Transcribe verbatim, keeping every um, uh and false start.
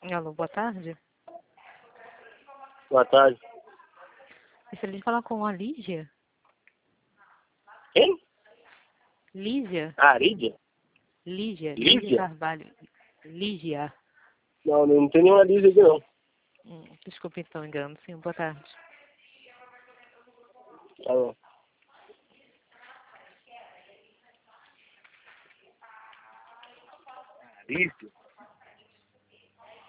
Alô, boa tarde. Boa tarde. Gostaria de falar com a Lígia. Quem? Lígia. Ah, Lídia? Lígia. Lígia? Lígia Carvalho. Lígia. Não, não tem nenhuma Lígia aqui não. Hum, desculpe então, engano. Sim, boa tarde. Tá bom. Lígia?